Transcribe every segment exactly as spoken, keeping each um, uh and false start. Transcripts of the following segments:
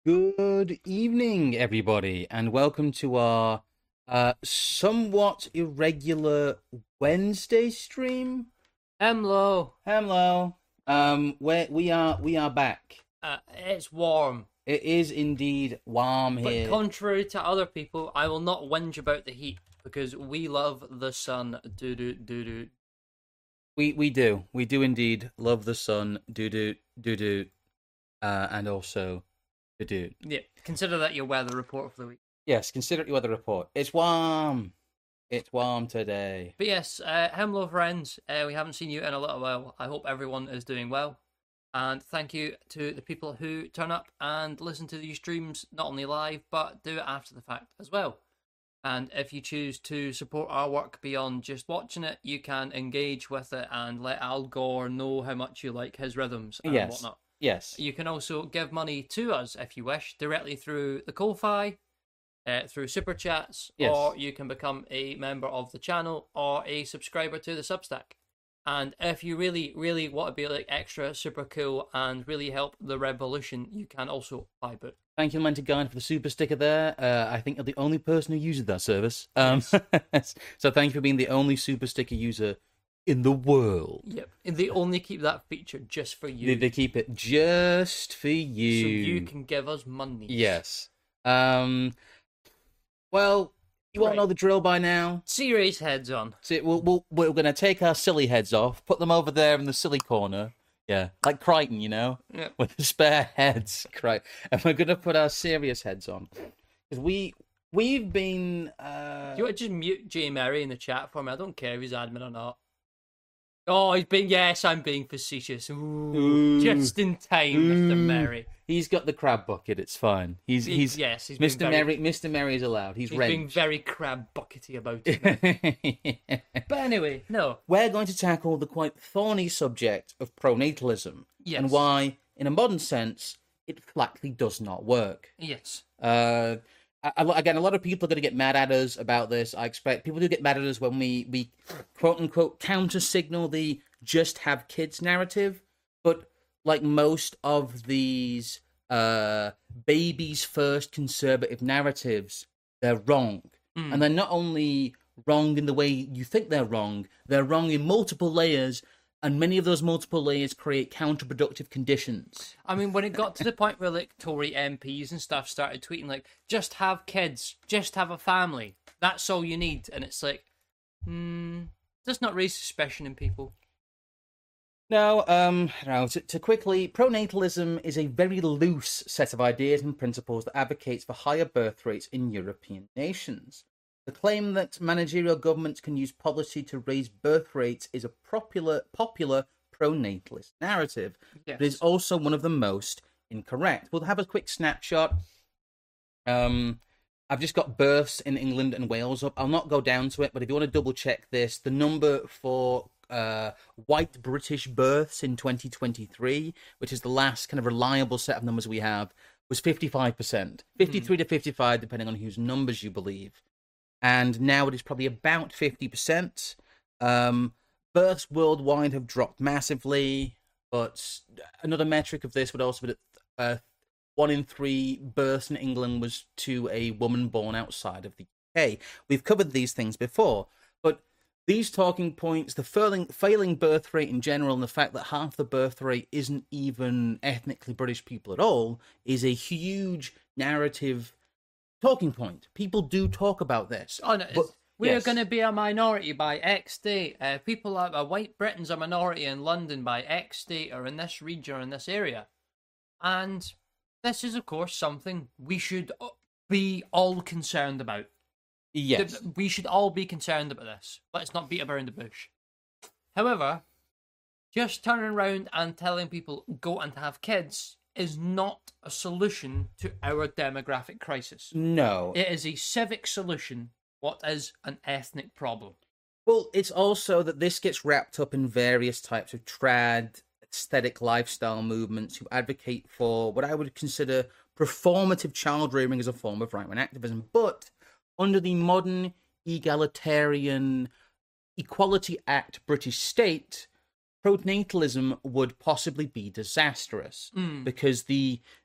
Good evening, everybody, and welcome to our uh, somewhat irregular Wednesday stream. Hello. Hello. Um, where we are, we are back. Uh, it's warm. It is indeed warm But here. contrary to other people, I will not whinge about the heat because we love the sun. Do do do do. We we do, we do indeed love the sun. Do do do do, uh, and also do do. Yeah. Consider that your weather report for the week. Yes, consider it your weather report. It's warm. It's warm today. But yes, uh, hello friends. Uh, we haven't seen you in a little while. I hope everyone is doing well. And thank you to the people who turn up and listen to these streams, not only live, but do it after the fact as well. And if you choose to support our work beyond just watching it, you can engage with it and let Al Gore know how much you like his rhythms and Yes. whatnot. Yes. You can also give money to us if you wish, directly through the Ko-Fi, uh, through Super Chats, Yes. or you can become a member of the channel or a subscriber to the Substack. And if you really, really want to be like extra super cool and really help the revolution, you can also buy books. Thank you, Lamented Guide, for the super sticker there. Uh, I think you're the only person who uses that service. Um, so thank you for being the only super sticker user in the world. Yep. And they only keep that feature just for you. They, they keep it just for you. So you can give us money. Yes. Um. Well, you all Right. know the drill by now. Serious heads on. So we'll, we'll, we're going to take our silly heads off, put them over there in the silly corner. Yeah, like Crichton, you know, Yep. with the spare heads, Crichton. And we're going to put our serious heads on. Because we, we've been... Uh... Do you want to just mute Jay Murray in the chat for me? I don't care if he's admin or not. Oh, he's being... Yes, I'm being facetious. Ooh, Ooh. Just in time, Mister Ooh. Murray. He's got the crab bucket, it's fine. He's, He- he's, yes, he's Mister being very, Merry, Mister Merry is allowed. He's, he's ready. being very crab buckety about it. But anyway, no. We're going to tackle the quite thorny subject of pronatalism Yes. and why, in a modern sense, it flatly does not work. Yes. Uh, I- I- again, a lot of people are going to get mad at us about this. I expect people do get mad at us when we, we quote unquote counter signal the just have kids narrative. But like most of these uh, babies first conservative narratives, they're wrong. Mm. And they're not only wrong in the way you think they're wrong, they're wrong in multiple layers. And many of those multiple layers create counterproductive conditions. I mean, when it got to the point where, like, Tory M Ps and stuff started tweeting, like, just have kids, just have a family, that's all you need. And it's like, hmm, does not raise suspicion in people. No, um, no, to, to quickly, pronatalism is a very loose set of ideas and principles that advocates for higher birth rates in European nations. The claim that managerial governments can use policy to raise birth rates is a popular, popular pronatalist narrative, Yes. but is also one of the most incorrect. We'll have a quick snapshot. Um, I've just got births in England and Wales up. I'll not go down to it, but if you want to double check this, the number for uh, white British births in twenty twenty-three, which is the last kind of reliable set of numbers we have, was fifty-five percent. fifty-three to fifty-five, depending on whose numbers you believe. And now it is probably about fifty percent. Um, births worldwide have dropped massively, but another metric of this would also be that uh, one in three births in England was to a woman born outside of the U K. We've covered these things before, but these talking points, the failing, failing birth rate in general, and the fact that half the birth rate isn't even ethnically British people at all, is a huge narrative talking point. People do talk about this. Oh, no, but- it's- we're yes. going to be a minority by X date. Uh, people like uh, white Britain's a minority in London by X date or in this region or in this area. And this is, of course, something we should uh, be all concerned about. Yes. Th- We should all be concerned about this. Let's not beat around the bush. However, just turning around and telling people go and have kids is not a solution to our demographic crisis. No. It is a civic solution. What is an ethnic problem? Well, it's also that this gets wrapped up in various types of trad, aesthetic lifestyle movements who advocate for what I would consider performative child rearing as a form of right wing activism. But under the modern egalitarian Equality Act British state, pronatalism would possibly be disastrous Mm. because the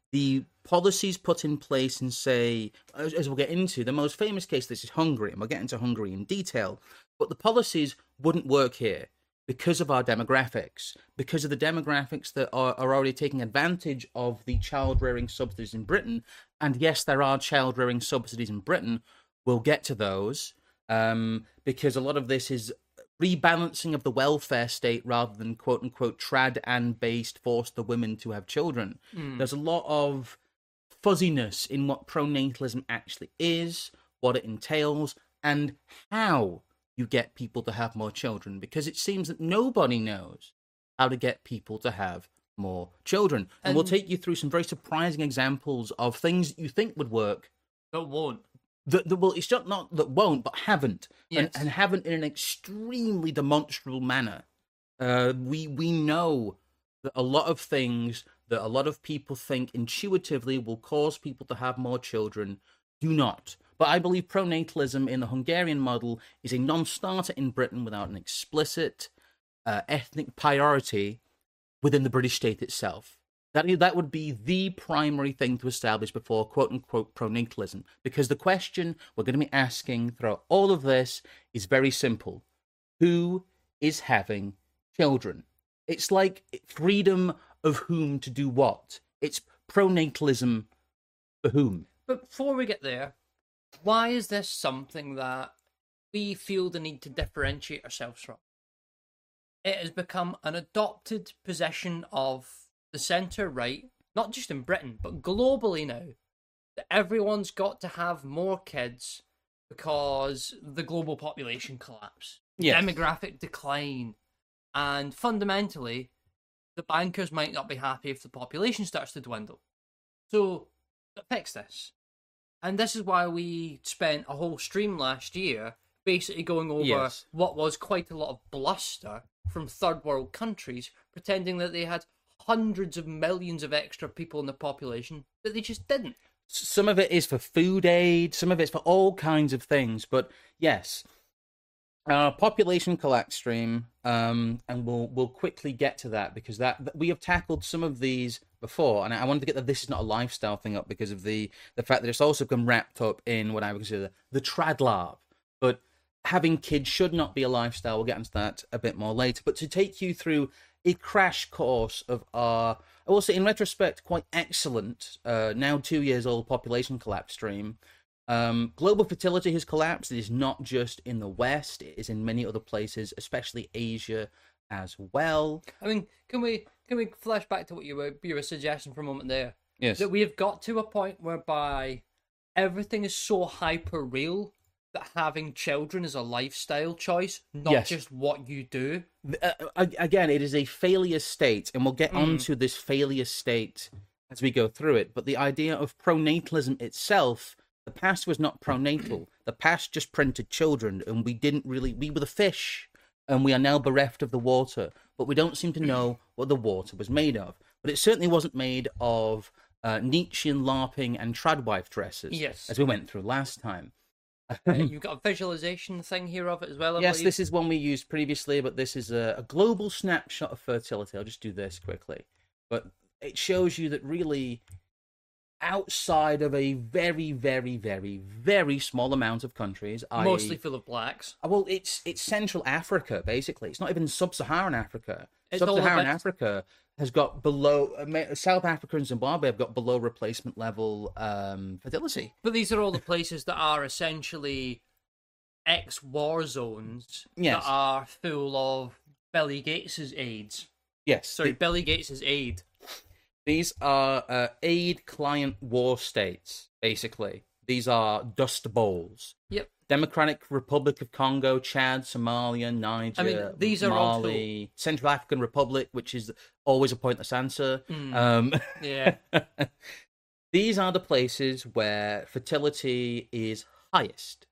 the policies put in place and say, as, as we'll get into, the most famous case, this is Hungary, and we'll get into Hungary in detail, but the policies wouldn't work here because of our demographics, because of the demographics that are, are already taking advantage of the child-rearing subsidies in Britain. And yes, there are child-rearing subsidies in Britain. We'll get to those, um, because a lot of this is rebalancing of the welfare state rather than quote-unquote trad and based force the women to have children. Mm. There's a lot of fuzziness in what pronatalism actually is, what it entails, and how you get people to have more children, because it seems that nobody knows how to get people to have more children. And, and we'll take you through some very surprising examples of things that you think would work but won't. That, that well, it's not, not that won't, but haven't, yes. and, and haven't in an extremely demonstrable manner. Uh, we we know that a lot of things that a lot of people think intuitively will cause people to have more children do not. But I believe pronatalism in the Hungarian model is a non-starter in Britain without an explicit uh, ethnic priority within the British state itself. That, that would be the primary thing to establish before quote-unquote pronatalism. Because the question we're going to be asking throughout all of this is very simple. Who is having children? It's like freedom of whom to do what. It's pronatalism for whom. But before we get there, why is this something that we feel the need to differentiate ourselves from? It has become an adopted position of the centre-right, not just in Britain, but globally now, that everyone's got to have more kids because the global population collapse, yes. demographic decline, and fundamentally, the bankers might not be happy if the population starts to dwindle. So, fix this. And this is why we spent a whole stream last year basically going over yes. what was quite a lot of bluster from third world countries, pretending that they had hundreds of millions of extra people in the population that they just didn't. Some of it is for food aid, some of it's for all kinds of things, but yes, uh, population collapse stream, um, and we'll we'll quickly get to that because that, that we have tackled some of these before, and I wanted to get that this is not a lifestyle thing up because of the the fact that it's also become wrapped up in what I would consider the tradlarv. But having kids should not be a lifestyle. We'll get into that a bit more later. But to take you through a crash course of our, I will say in retrospect, quite excellent, uh, now two years old population collapse stream. Um, global fertility has collapsed. It is not just in the West, it is in many other places, especially Asia as well. I mean, can we can we flash back to what you were you were suggesting for a moment there? Yes. That we have got to a point whereby everything is so hyper real that having children is a lifestyle choice, not yes. just what you do. Uh, again, it is a failure state, and we'll get mm. onto this failure state as we go through it. But the idea of pronatalism itself, the past was not pronatal. The past just printed children, and we didn't really, we were the fish, and we are now bereft of the water. But we don't seem to know what the water was made of. But it certainly wasn't made of uh, Nietzschean LARPing and tradwife dresses, yes. as we went through last time. uh, you've got a visualization thing here of it as well, I yes, believe. This is one we used previously, but this is a, a global snapshot of fertility. I'll just do this quickly. But it shows you that really, outside of a very, very, very, very small amount of countries, mostly I, full of blacks. Well, it's it's Central Africa, basically. It's not even Sub-Saharan Africa. It's Sub-Saharan bit... Africa has got below, South Africa and Zimbabwe have got below replacement level um, fertility. But these are all the places that are essentially ex-war zones yes. that are full of Billy Gates's aids. Yes. Sorry, the... Billy Gates's aid. These are uh, aid client war states, basically. These are dust bowls. Yep. Democratic Republic of Congo, Chad, Somalia, Niger, I mean, these are Mali, also... Central African Republic, which is always a pointless answer. Mm. Um, yeah. These are the places where fertility is highest.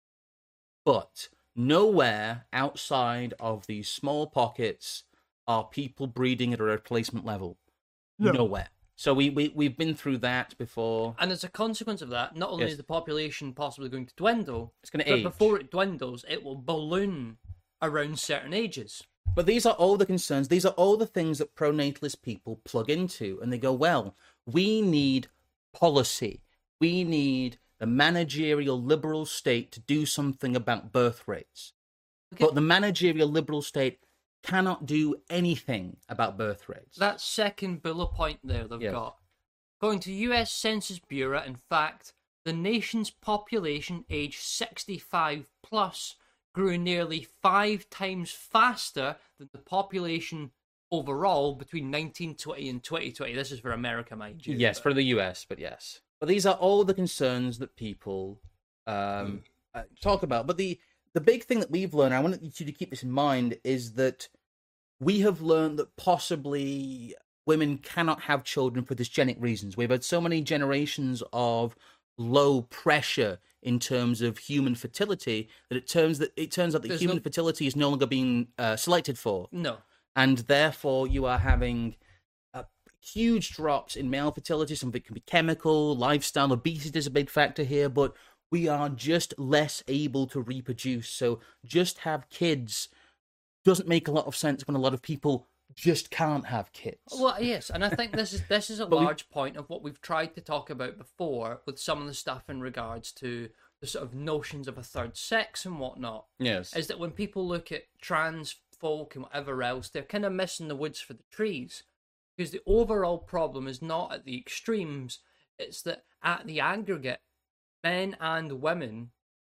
But nowhere outside of these small pockets are people breeding at a replacement level. No. Nowhere. So we, we, we've been through that before. And as a consequence of that, not only yes. is the population possibly going to dwindle, it's going to but age. before it dwindles, it will balloon around certain ages. But these are all the concerns. These are all the things that pronatalist people plug into. And they go, well, We need policy. We need the managerial liberal state to do something about birth rates. Okay. But the managerial liberal state cannot do anything about birth rates. That second bullet point there they've Yes. got. According to the U S Census Bureau, in fact, the nation's population aged sixty-five plus grew nearly five times faster than the population overall between nineteen twenty and twenty twenty. This is for America, mind you. Yes, for the U S, but yes. But these are all the concerns that people um, uh, talk about. But the, the big thing that we've learned, I want you to keep this in mind, is that we have learned that possibly women cannot have children for dysgenic reasons. We've had so many generations of low pressure in terms of human fertility that it turns that it turns out that There's human no- fertility is no longer being uh, selected for, No. and therefore you are having uh, huge drops in male fertility. Some of it can be chemical, lifestyle, obesity is a big factor here, but we are just less able to reproduce. So just have kids doesn't make a lot of sense when a lot of people just can't have kids. Well, yes, and I think this is this is a But we- large point of what we've tried to talk about before with some of the stuff in regards to the sort of notions of a third sex and whatnot. Yes. Is that when people look at trans folk and whatever else, they're kind of missing the woods for the trees. Because the overall problem is not at the extremes, it's that at the aggregate, men and women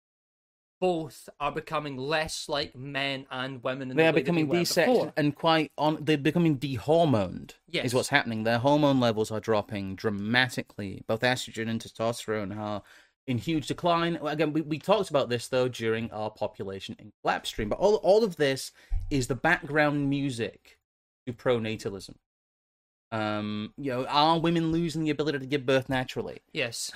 both are becoming less like men and women in They the are way that becoming were desexed before. and quite on. They're becoming dehormoned. Yes. Is what's happening. Their hormone levels are dropping dramatically. Both estrogen and testosterone are in huge decline. Again, we, we talked about this though during our population in collapse stream. But all all of this is the background music to pronatalism. Um, you know, are women losing the ability to give birth naturally? Yes.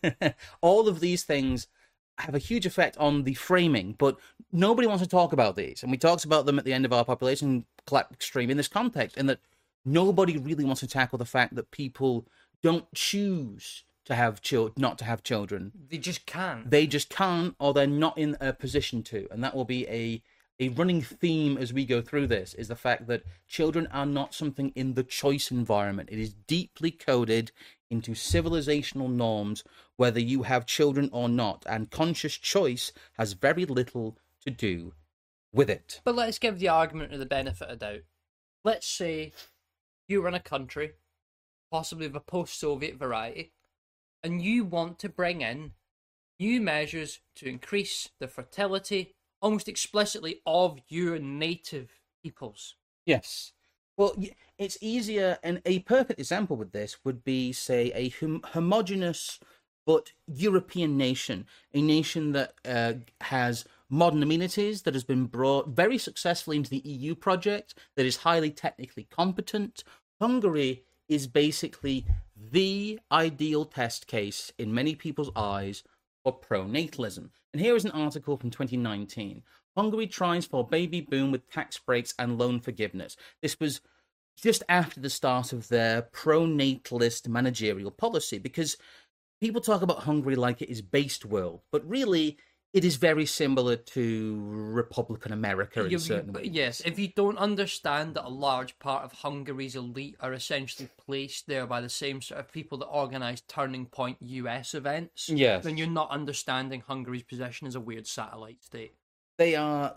All of these things have a huge effect on the framing, but nobody wants to talk about these. And we talked about them at the end of our population collapse stream in this context, in that nobody really wants to tackle the fact that people don't choose to have children, not to have children. They just can't. They just can't, or they're not in a position to. And that will be a a running theme as we go through this, is the fact that children are not something in the choice environment. It is deeply coded into civilizational norms, whether you have children or not, and conscious choice has very little to do with it. But let's give the argument of the benefit of doubt. Let's say you run a country, possibly of a post-Soviet variety, and you want to bring in new measures to increase the fertility, almost explicitly, of your native peoples. Yes. Well, y- it's easier, and a perfect example with this would be, say, a hom- homogenous but European nation, a nation that uh, has modern amenities, that has been brought very successfully into the E U project, that is highly technically competent. Hungary is basically the ideal test case in many people's eyes for pronatalism. And here is an article from twenty nineteen. Hungary tries for baby boom with tax breaks and loan forgiveness. This was just after the start of their pronatalist managerial policy, because people talk about Hungary like it is based world, but really it is very similar to Republican America in You- certain you- ways. yes, if you don't understand that a large part of Hungary's elite are essentially placed there by the same sort of people that organise Turning Point U S events, Yes. then you're not understanding Hungary's position as a weird satellite state. They are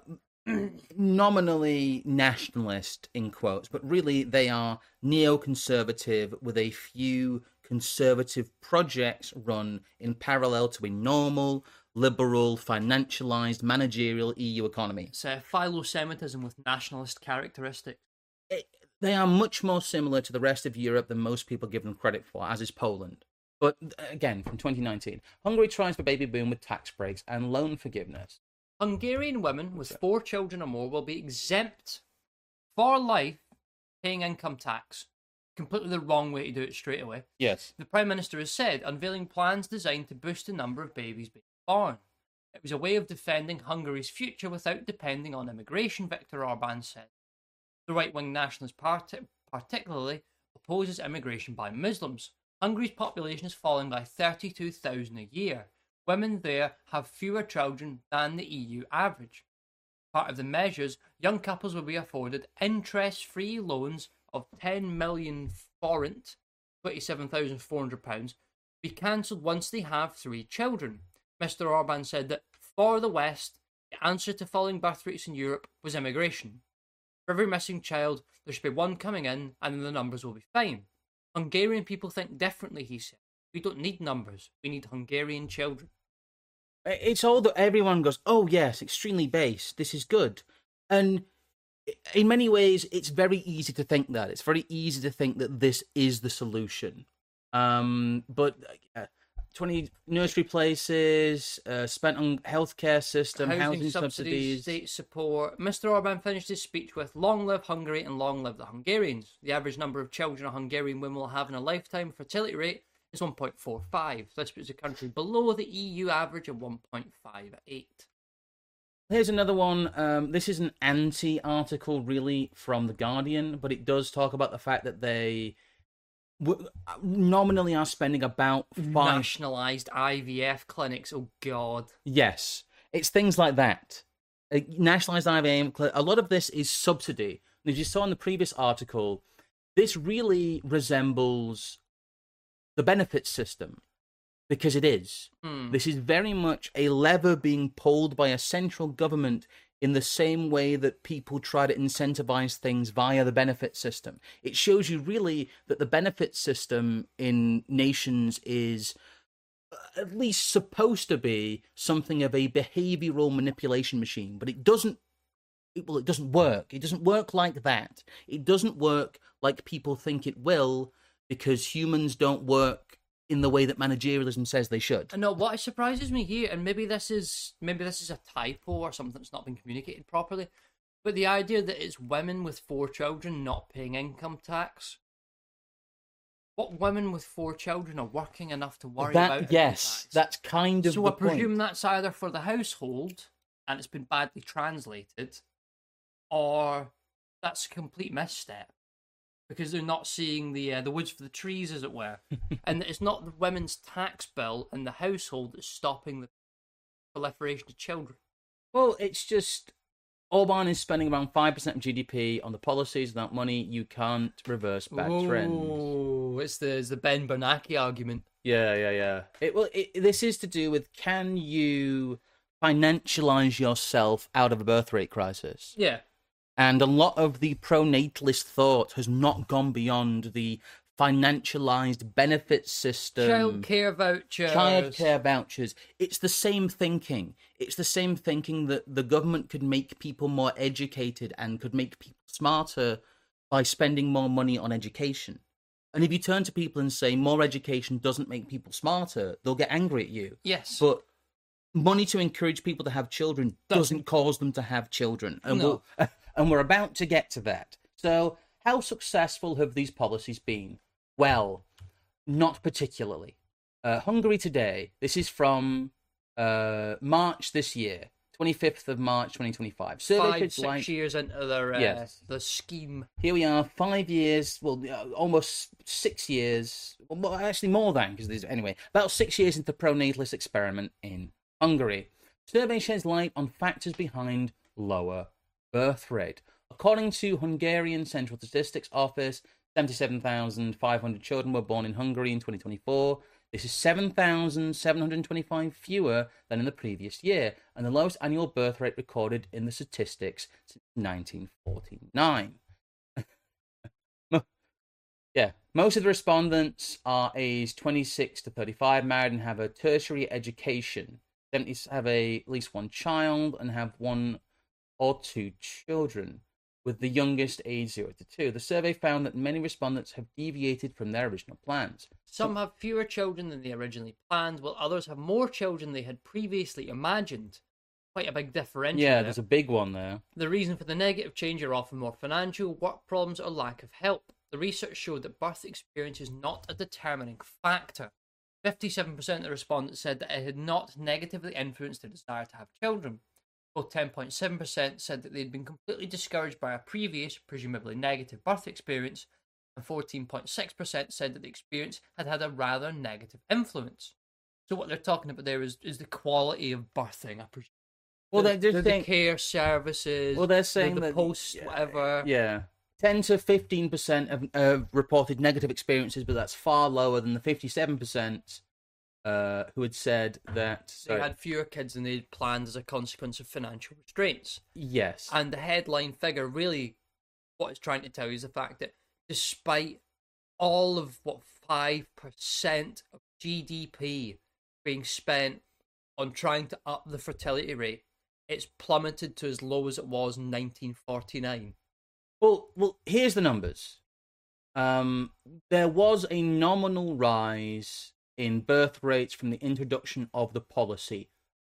nominally nationalist, in quotes, but really they are neoconservative with a few conservative projects run in parallel to a normal, liberal, financialized, managerial E U economy. It's uh, philo-Semitism with nationalist characteristics. It, they are much more similar to the rest of Europe than most people give them credit for, as is Poland. But again, from twenty nineteen, Hungary tries for baby boom with tax breaks and loan forgiveness. Hungarian women with four children or more will be exempt for life paying income tax. Completely the wrong way to do it straight away. Yes. The Prime Minister has said, unveiling plans designed to boost the number of babies being born. It was a way of defending Hungary's future without depending on immigration, Viktor Orban said. The right-wing Nationalist Party particularly opposes immigration by Muslims. Hungary's population is falling by thirty-two thousand a year. Women there have fewer children than the E U average. Part of the measures, young couples will be afforded interest-free loans of ten million forint, twenty-seven thousand four hundred pounds be cancelled once they have three children. Mister Orban said that for the West, the answer to falling birth rates in Europe was immigration. For every missing child, there should be one coming in, and then the numbers will be fine. Hungarian people think differently, he said. We don't need numbers. We need Hungarian children. It's all that everyone goes, oh yes, extremely base, this is good. And in many ways, it's very easy to think that. It's very easy to think that this is the solution. Um, but uh, twenty nursery places, uh, spent on healthcare system, housing, housing subsidies, subsidies, state support. Mister Orban finished his speech with "Long live Hungary and long live the Hungarians." The average number of children a Hungarian woman will have in a lifetime fertility rate is one point four five. This puts the country below the E U average of one point five eight. Here's another one. Um, this is an anti-article, really, from The Guardian, but it does talk about the fact that they w- nominally are spending about five... Nationalised I V F clinics, oh God. Yes, it's things like that. Uh, nationalised I V F, a lot of this is subsidy. And as you saw in the previous article, this really resembles the benefits system. Because it is. Hmm. This is very much a lever being pulled by a central government in the same way that people try to incentivize things via the benefit system. It shows you really that the benefit system in nations is at least supposed to be something of a behavioral manipulation machine, but it doesn't it, well, it doesn't work. It doesn't work like that. It doesn't work like people think it will, because humans don't work in the way that managerialism says they should. No, what surprises me here, and maybe this is maybe this is a typo or something that's not been communicated properly, but the idea that it's women with four children not paying income tax. What women with four children are working enough to worry that, about? Yes, tax? that's kind of so the I presume point. that's either for the household and it's been badly translated, or that's a complete misstep. Because they're not seeing the uh, the woods for the trees, as it were. And it's not the women's tax bill and the household that's stopping the proliferation of children. Well, it's just Orban is spending around five percent of G D P on the policies. Without money, you can't reverse bad Ooh, trends. Oh, it's the, it's the Ben Bernanke argument. Yeah, yeah, yeah. It well, it, this is to do with, can you financialize yourself out of a birth rate crisis? Yeah. And a lot of the pronatalist thought has not gone beyond the financialized benefit system. Child care vouchers. Child care vouchers. It's the same thinking. It's the same thinking that the government could make people more educated and could make people smarter by spending more money on education. And if you turn to people and say more education doesn't make people smarter, they'll get angry at you. Yes. But money to encourage people to have children doesn't, doesn't cause them to have children. And no. we'll, And we're about to get to that. So, how successful have these policies been? Well, not particularly. Uh, Hungary Today, this is from uh, March this year, twenty-fifth of March, twenty twenty-five. Survey Five, kids six like, years into their, uh, yes. the scheme. Here we are, five years, well, uh, almost six years, well, actually more than, because there's, anyway, about six years into the pronatalist experiment in Hungary. Survey sheds light on factors behind lower birth rate. According to Hungarian Central Statistics Office, seventy-seven thousand five hundred children were born in Hungary in twenty twenty-four. This is seven thousand seven hundred twenty-five fewer than in the previous year, and the lowest annual birth rate recorded in the statistics since nineteen forty-nine. Yeah, most of the respondents are aged twenty-six to thirty-five, married and have a tertiary education. seventy have a, at least one child and have one or two children, with the youngest age zero to two. The survey found that many respondents have deviated from their original plans. Some have fewer children than they originally planned, while others have more children they had previously imagined. Quite a big differential. Yeah, there. there's a big one there. The reason for the negative change are often more financial, work problems, or lack of help. The research showed that birth experience is not a determining factor. fifty-seven percent of the respondents said that it had not negatively influenced their desire to have children. While ten point seven percent said that they'd been completely discouraged by a previous, presumably negative birth experience, and fourteen point six percent said that the experience had had a rather negative influence. So what they're talking about there is, is the quality of birthing, I presume. Well, the, they're just the, saying, the care services, well, they're saying the, the that, post, whatever. Yeah. ten to fifteen percent of uh, reported negative experiences, but that's far lower than the fifty-seven percent uh, who had said that they had fewer kids than they'd planned as a consequence of financial restraints. Yes. And the headline figure really, what it's trying to tell you is the fact that despite all of, what, five percent of G D P being spent on trying to up the fertility rate, it's plummeted to as low as it was in nineteen forty-nine. Well, well, here's the numbers. Um, there was a nominal rise in birth rates from the introduction of the policy,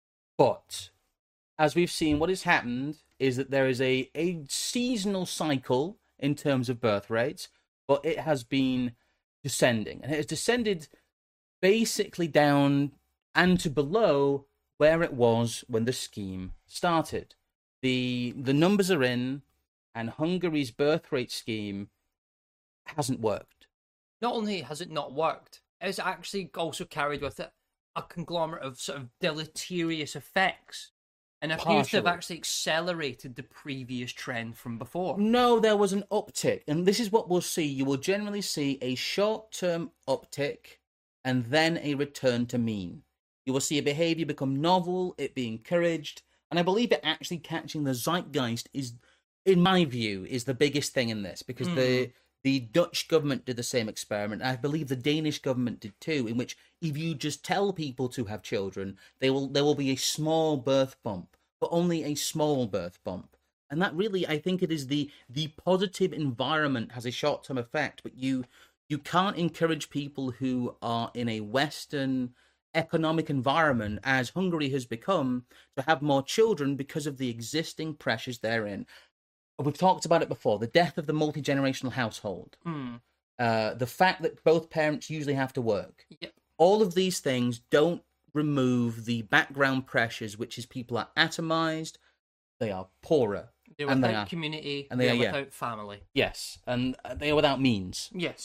but as we've seen, what has happened is that there is a, a seasonal cycle in terms of birth rates, but it has been descending, and it has descended basically down and to below where it was when the scheme started. The the numbers are in, and Hungary's birth rate scheme hasn't worked. Not only has it not worked, it's actually also carried with it a conglomerate of sort of deleterious effects, and appears to have Partially. actually accelerated the previous trend from before. No, there was an uptick, and this is what we'll see. You will generally see a short-term uptick and then a return to mean. You will see a behavior become novel, it be encouraged, and I believe it actually catching the zeitgeist is, in my view, is the biggest thing in this, because mm. the the Dutch government did the same experiment. I believe the Danish government did too, in which if you just tell people to have children, they will there will be a small birth bump, but only a small birth bump. And that really, I think it is the the positive environment has a short-term effect, but you you can't encourage people who are in a Western economic environment, as Hungary has become, to have more children because of the existing pressures therein. We've talked about it before, the death of the multi-generational household, mm. uh, the fact that both parents usually have to work. Yep. All of these things don't remove the background pressures, which is people are atomized, they are poorer. They're and without they are, community, and they they're are, without yeah. family. Yes, and they are without means. Yes.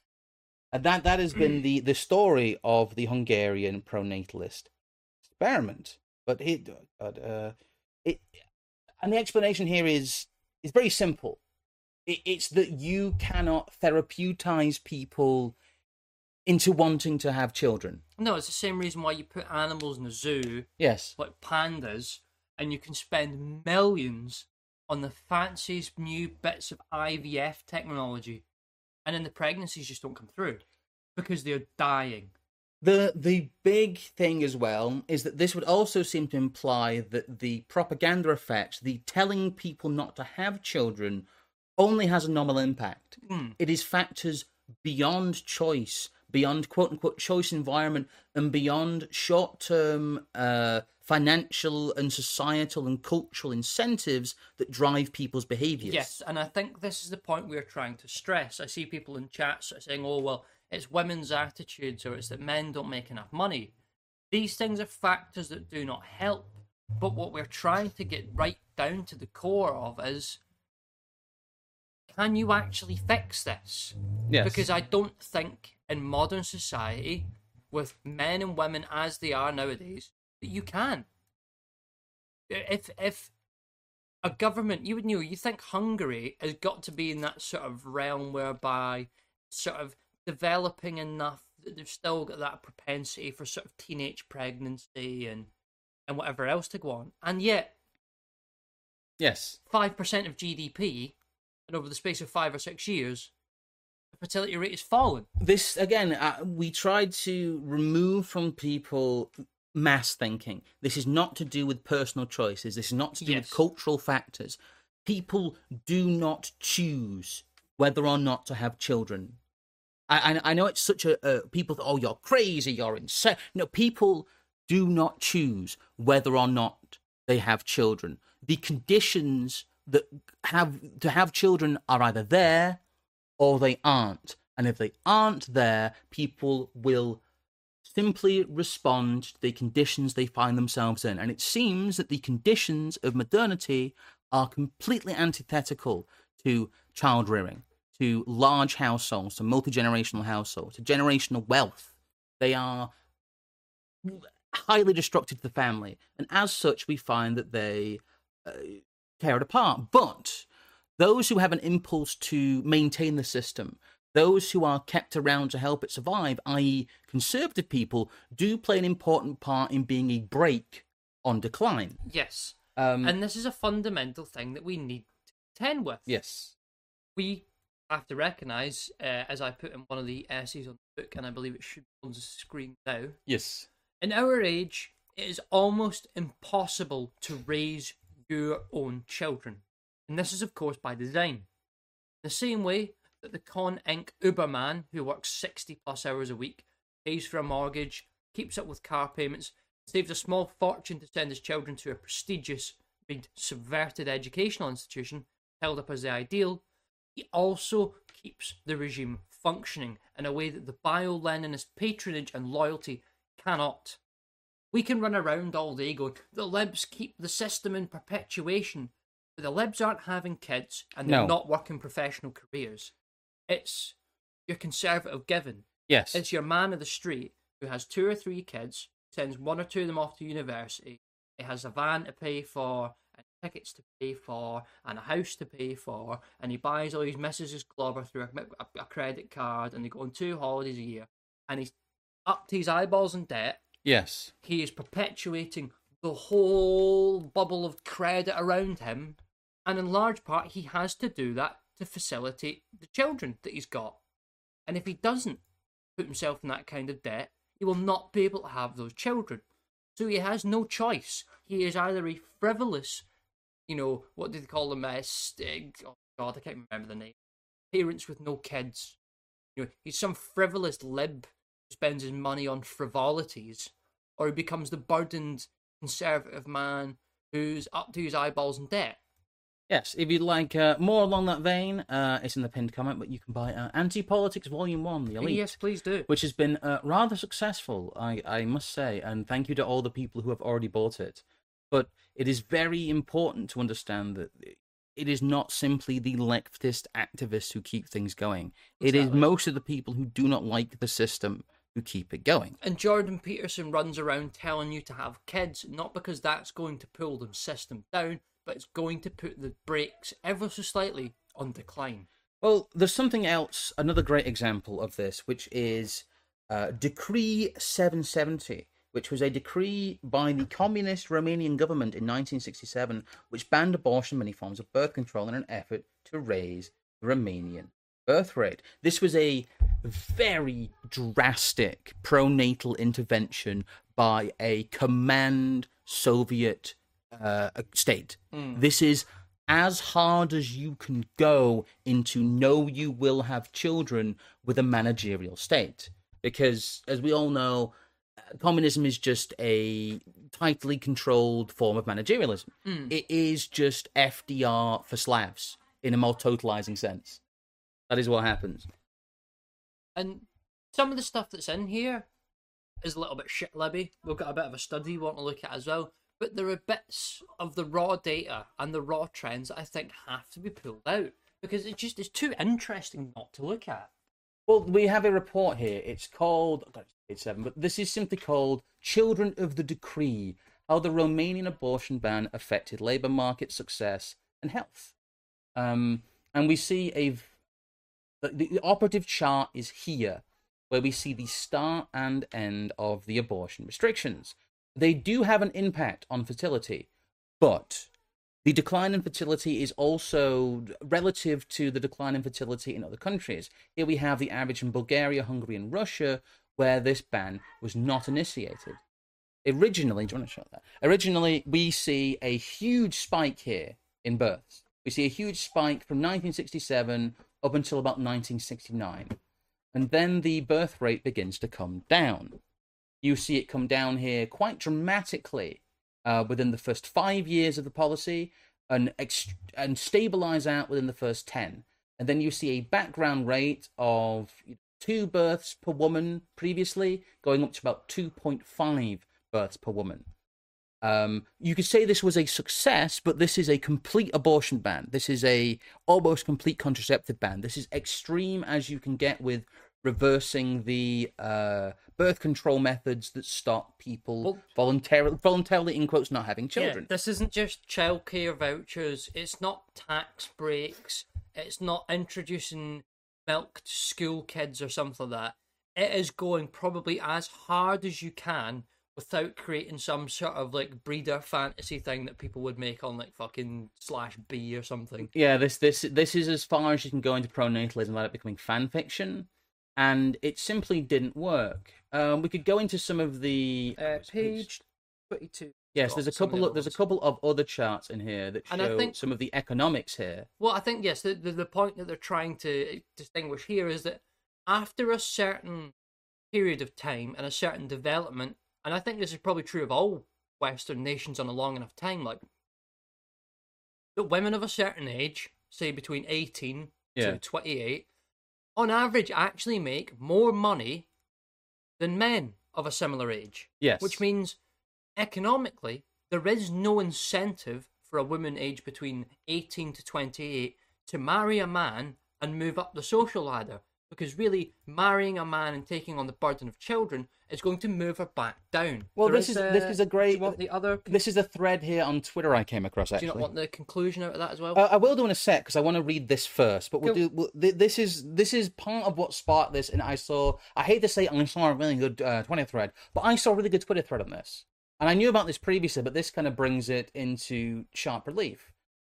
And that, that has been the, the story of the Hungarian pronatalist experiment. But it, uh, it, and the explanation here is is very simple. It, it's that you cannot therapeutize people into wanting to have children. No, it's the same reason why you put animals in a zoo, yes, like pandas, and you can spend millions on the fanciest new bits of I V F technology, and then the pregnancies just don't come through because they're dying. The the big thing as well is that this would also seem to imply that the propaganda effect, the telling people not to have children, only has a nominal impact. Mm. It is factors beyond choice, beyond quote-unquote choice environment, and beyond short-term uh, financial and societal and cultural incentives that drive people's behaviours. Yes, and I think this is the point we're trying to stress. I see people in chat sort of saying, oh, well, it's women's attitudes, or it's that men don't make enough money. These things are factors that do not help. But what we're trying to get right down to the core of is, can you actually fix this? Yes. Because I don't think in modern society, with men and women as they are nowadays, that you can. If if a government, you would know, you think Hungary has got to be in that sort of realm whereby sort of developing enough that they've still got that propensity for sort of teenage pregnancy and and whatever else to go on, and yet yes, five percent of G D P, and over the space of five or six years, the fertility rate has fallen. This again, uh, we tried to remove from people mass thinking. This is not to do with personal choices. This is not to do Yes. with cultural factors. People do not choose whether or not to have children. I, I, I know it's such a uh, people. Oh, you're crazy. You're insane. No, people do not choose whether or not they have children. The conditions that have to have children are either there or they aren't. And if they aren't there, people will simply respond to the conditions they find themselves in. And it seems that the conditions of modernity are completely antithetical to child rearing, to large households, to multi-generational households, to generational wealth. They are highly destructive to the family. And as such, we find that they uh, tear it apart. But those who have an impulse to maintain the system, those who are kept around to help it survive, that is conservative people, do play an important part in being a brake on decline. Yes. Um, and this is a fundamental thing that we need to contend with. yes. We have to recognise, uh, as I put in one of the essays on the book, and I believe it should be on the screen now, Yes. in our age, it is almost impossible to raise your own children. And this is, of course, by design. The same way that the Con Inc Uberman, who works sixty plus hours a week, pays for a mortgage, keeps up with car payments, saves a small fortune to send his children to a prestigious, big subverted educational institution held up as the ideal, he also keeps the regime functioning in a way that the bio-Leninist patronage and loyalty cannot. We can run around all day going, the libs keep the system in perpetuation, but the libs aren't having kids and they're No. not working professional careers. It's your conservative given. Yes. It's your man of the street who has two or three kids, sends one or two of them off to university. He has a van to pay for, and tickets to pay for, and a house to pay for, and he buys all his missus's clobber through a, a, a credit card, and they go on two holidays a year, and he's up to his eyeballs in debt. Yes. He is perpetuating the whole bubble of credit around him, and in large part, he has to do that to facilitate the children that he's got. And if he doesn't put himself in that kind of debt, he will not be able to have those children. So he has no choice. He is either a frivolous, you know, what do they call them? Uh, st- oh God, I can't remember the name. Parents with no kids. You know, he's some frivolous lib who spends his money on frivolities, or he becomes the burdened conservative man who's up to his eyeballs in debt. Yes, if you'd like uh, more along that vein, uh, it's in the pinned comment, but you can buy uh, Anti-Politics Volume one, The Elite. Yes, please do. Which has been uh, rather successful, I, I must say, and thank you to all the people who have already bought it. But it is very important to understand that it is not simply the leftist activists who keep things going. It is Exactly. most of the people who do not like the system who keep it going. And Jordan Peterson runs around telling you to have kids, not because that's going to pull the system down, but it's going to put the brakes ever so slightly on decline. Well, there's something else, another great example of this, which is uh, Decree seven seventy, which was a decree by the communist Romanian government in nineteen sixty-seven, which banned abortion and many forms of birth control in an effort to raise the Romanian birth rate. This was a very drastic pronatal intervention by a command Soviet uh, state. Mm. This is as hard as you can go into no, you will have children with a managerial state. Because, as we all know, communism is just a tightly controlled form of managerialism. Mm. It is just F D R for Slavs in a more totalizing sense. That is what happens. And some of the stuff that's in here is a little bit shit libby. We've got a bit of a study we want to look at as well. But there are bits of the raw data and the raw trends that I think have to be pulled out. Because it just is too interesting not to look at. Well, we have a report here. It's called, I've got page seven, but this is simply called Children of the Decree, How the Romanian Abortion Ban Affected Labour Market Success and Health. Um, and we see a, the, the operative chart is here, where we see the start and end of the abortion restrictions. They do have an impact on fertility, but the decline in fertility is also relative to the decline in fertility in other countries. Here we have the average in Bulgaria, Hungary, and Russia, where this ban was not initiated. Originally, do you want to show that? Originally, we see a huge spike here in births. We see a huge spike from nineteen sixty-seven up until about nineteen sixty-nine. And then the birth rate begins to come down. You see it come down here quite dramatically uh, within the first five years of the policy and, ext- and stabilize out within the first ten. And then you see a background rate of two births per woman previously, going up to about two point five births per woman. Um, you could say this was a success, but this is a complete abortion ban. This is a almost complete contraceptive ban. This is extreme as you can get with reversing the uh, birth control methods that stop people Well- voluntarily, voluntarily in quotes, not having Yeah, children. this isn't just childcare vouchers. It's not tax breaks. It's not introducing milk to school kids or something like that. It is going probably as hard as you can without creating some sort of like breeder fantasy thing that people would make on like fucking slash B or something. Yeah, this this this is as far as you can go into pronatalism without it becoming fan fiction, and it simply didn't work. Um, we could go into some of the Uh, page twenty-two. Yes, got there's a some of the couple of other there's a ones. couple of other charts in here that And I show think- some of the economics here. Well, I think yes. The, the the point that they're trying to distinguish here is that after a certain period of time and a certain development, and I think this is probably true of all Western nations on a long enough time, like that women of a certain age, say between eighteen Yeah. to twenty-eight, on average actually make more money than men of a similar age. Yes. Which means economically, there is no incentive for a woman aged between eighteen to twenty-eight to marry a man and move up the social ladder. Because really, marrying a man and taking on the burden of children is going to move her back down. Well, There this is this uh, is a Do great. you want the other? This is a thread here on Twitter I came across. Do Actually, you not want the conclusion out of that as well? Uh, I will do in a sec because I want to read this first. But we'll Go. do. We'll, th- this is this is part of what sparked this, and I saw. I hate to say I saw a really good uh, Twitter thread, but I saw a really good Twitter thread on this, and I knew about this previously, but this kind of brings it into sharp relief.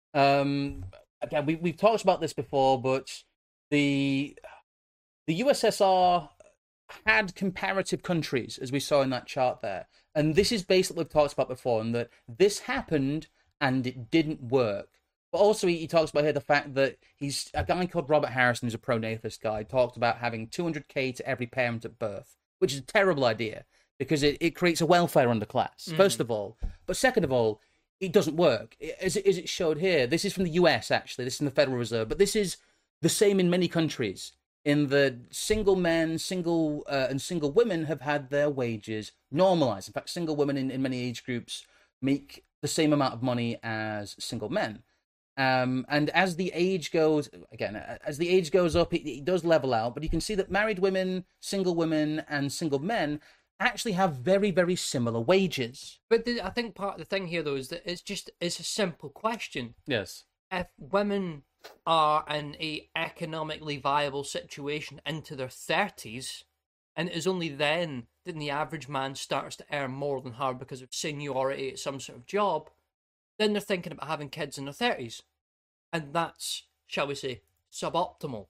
Um, again, we we've talked about this before, but the the U S S R had comparative countries, as we saw in that chart there, and this is basically what we've talked about before, and that this happened and it didn't work. But also, he, he talks about here the fact that he's a guy called Robert Harrison, who's a pro-natalist guy, talked about having two hundred k to every parent at birth, which is a terrible idea because it, it creates a welfare underclass, first of all. But second of all, it doesn't work. As it, as it showed here, this is from the U S, actually. This is from the Federal Reserve. But this is the same in many countries. In the single men, single uh, and single women have had their wages normalized. In fact, single women in, in many age groups make the same amount of money as single men. Um, and as the age goes, again, as the age goes up, it, it does level out. But you can see that married women, single women, and single men actually have very, very similar wages. But the, I think part of the thing here, though, is that it's just it's a simple question. Yes. If women are in a economically viable situation into their thirties, and it is only then that the average man starts to earn more than her because of seniority at some sort of job, then they're thinking about having kids in their thirties. And that's, shall we say, suboptimal.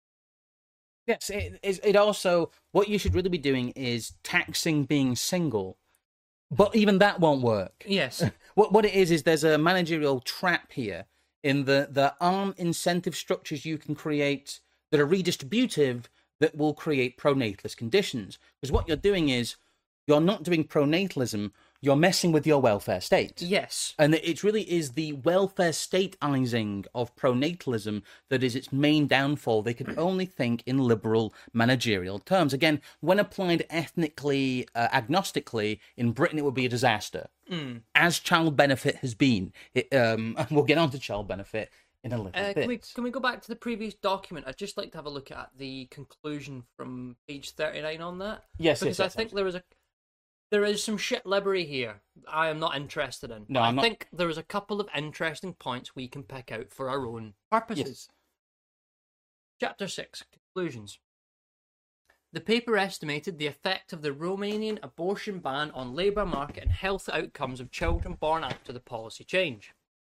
Yes, it, it it also, what you should really be doing is taxing being single. But even that won't work. Yes. What what it is, is there's a managerial trap here in the there aren't incentive structures you can create that are redistributive that will create pronatalist conditions. Because what you're doing is, you're not doing pronatalism, you're messing with your welfare state. Yes. And it really is the welfare stateizing of pronatalism that is its main downfall. They can only think in liberal managerial terms. Again, when applied ethnically, uh, agnostically, in Britain it would be a disaster. Mm. As child benefit has been. It, um, we'll get on to child benefit in a little Uh, bit. can we can we go back to the previous document? I'd just like to have a look at the conclusion from page thirty-nine on that. Yes, because yes, I yes, think there was a there is some shit libbery here I am not interested in. No, But I'm I not- think there is a couple of interesting points we can pick out for our own purposes. Yes. Chapter six, conclusions. The paper estimated the effect of the Romanian abortion ban on labour market and health outcomes of children born after the policy change.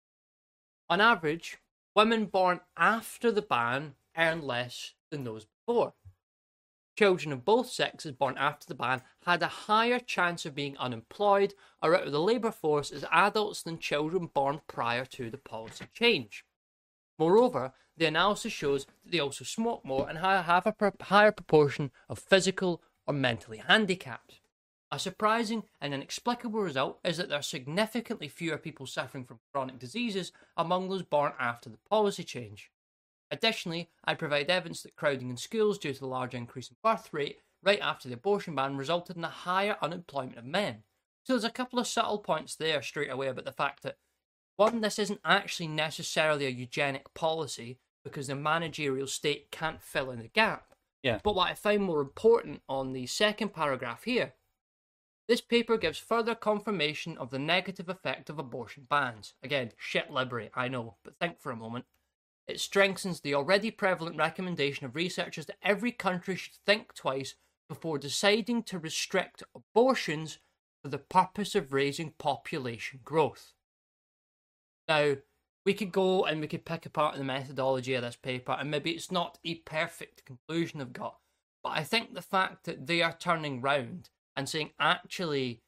On average, women born after the ban earn less than those before. Children of both sexes born after the ban had a higher chance of being unemployed or out of the labour force as adults than children born prior to the policy change. Moreover, the analysis shows that they also smoke more and ha- have a pro- higher proportion of physical or mentally handicapped. A surprising and inexplicable result is that there are significantly fewer people suffering from chronic diseases among those born after the policy change. Additionally, I provide evidence that crowding in schools due to the large increase in birth rate right after the abortion ban resulted in a higher unemployment of men. So there's a couple of subtle points there straight away about the fact that, one, this isn't actually necessarily a eugenic policy because the managerial state can't fill in the gap. Yeah. But what I find more important on the second paragraph here, this paper gives further confirmation of the negative effect of abortion bans. Again, shit library, I know, but think for a moment. It strengthens the already prevalent recommendation of researchers that every country should think twice before deciding to restrict abortions for the purpose of raising population growth. Now, we could go and we could pick apart the methodology of this paper, and maybe it's not a perfect conclusion I've got, but I think the fact that they are turning round and saying, actually,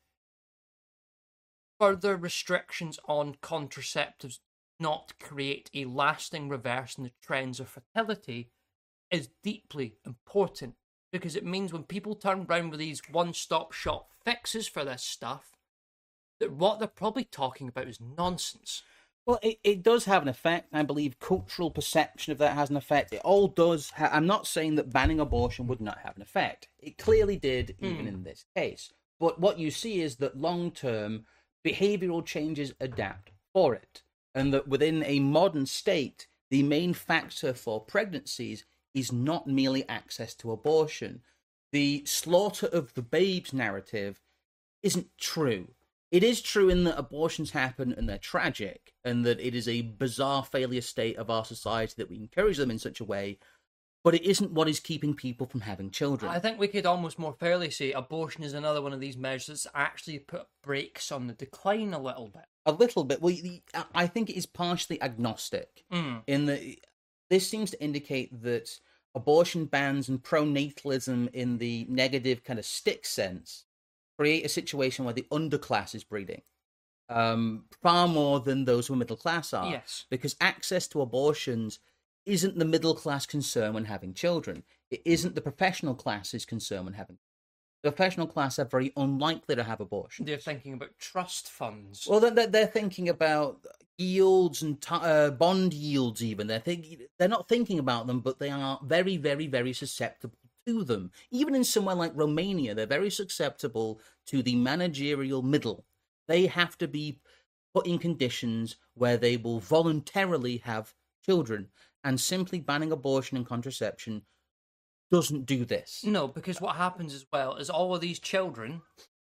further restrictions on contraceptives not create a lasting reverse in the trends of fertility is deeply important, because it means when people turn round with these one-stop shop fixes for this stuff, that what they're probably talking about is nonsense. Well, it, it does have an effect. I believe cultural perception of that has an effect. It all does. Ha- I'm not saying that banning abortion would not have an effect. It clearly did, even mm. in this case. But what you see is that long-term behavioral changes adapt for it. And that within a modern state, the main factor for pregnancies is not merely access to abortion. The slaughter of the babes narrative isn't true. It is true in that abortions happen and they're tragic, and that it is a bizarre failure state of our society that we encourage them in such a way, but it isn't what is keeping people from having children. I think we could almost more fairly say abortion is another one of these measures that's actually put brakes on the decline a little bit. A little bit. Well, I think it is partially agnostic, mm. in that this seems to indicate that abortion bans and pronatalism in the negative kind of stick sense create a situation where the underclass is breeding, um, far more than those who are middle class are. Yes. Because access to abortions isn't the middle class concern when having children. It isn't the professional class's concern when having children. The professional class are very unlikely to have abortions. They're thinking about trust funds. Well, they're, they're thinking about yields and t- uh, bond yields even. They're, thinking, they're not thinking about them, but they are very, very, very susceptible to them. Even in somewhere like Romania, they're very susceptible to the managerial middle. They have to be put in conditions where they will voluntarily have children, and simply banning abortion and contraception doesn't do this. No, because what happens as well is all of these children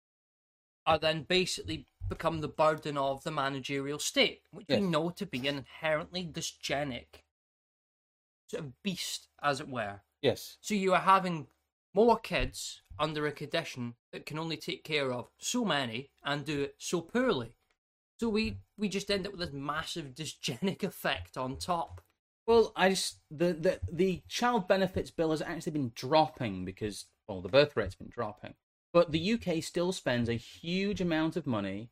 are then basically become the burden of the managerial state, which yes. we know to be an inherently dysgenic sort of beast, as it were. Yes. So you are having more kids under a condition that can only take care of so many and do it so poorly. So we, we just end up with this massive dysgenic effect on top. Well, I just, the, the the child benefits bill has actually been dropping because, well, the birth rate's been dropping. But the U K still spends a huge amount of money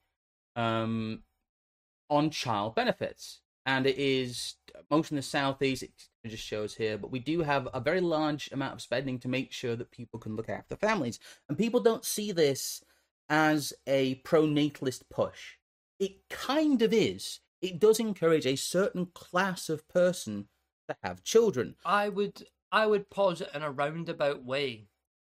um, on child benefits. And it is, most in the southeast, it just shows here, but we do have a very large amount of spending to make sure that people can look after families. And people don't see this as a pro-natalist push. It kind of is. It does encourage a certain class of person to have children. I would I would pose it in a roundabout way.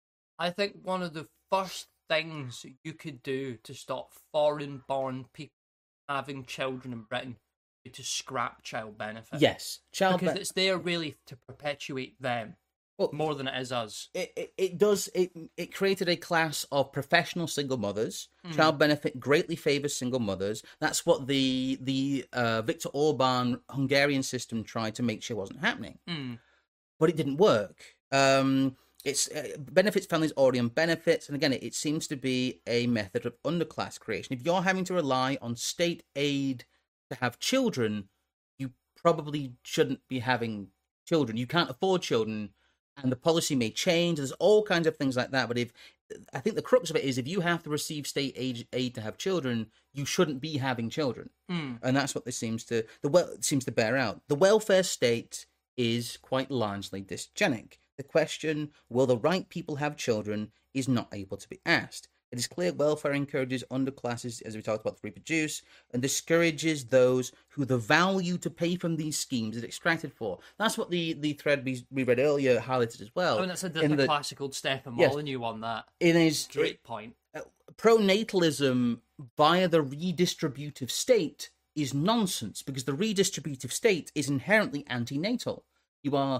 I think one of the first things you could do to stop foreign-born people having children in Britain is to scrap child benefit. Yes. Child because be- it's there really to perpetuate them. Well, more than it is us. It, it it does it it created a class of professional single mothers. Mm. Child benefit greatly favors single mothers. That's what the the uh, Viktor Orban Hungarian system tried to make sure wasn't happening, mm. but it didn't work. Um, it's uh, benefits families already on benefits, and again, it, it seems to be a method of underclass creation. If you're having to rely on state aid to have children, you probably shouldn't be having children. You can't afford children. And the policy may change. There's all kinds of things like that. But if I think the crux of it is, if you have to receive state aid, aid to have children, you shouldn't be having children. Mm. And that's what this seems to the well seems to bear out. The welfare state is quite largely dysgenic. The question, will the right people have children, is not able to be asked. It is clear welfare encourages underclasses, as we talked about, to reproduce, and discourages those who the value to pay from these schemes is extracted for. That's what the, the thread we, we read earlier highlighted as well. I mean, that's a different the, classical Stefan yes, Molyneux on that. It is great it, point. Uh, pronatalism via the redistributive state is nonsense, because the redistributive state is inherently antinatal. You are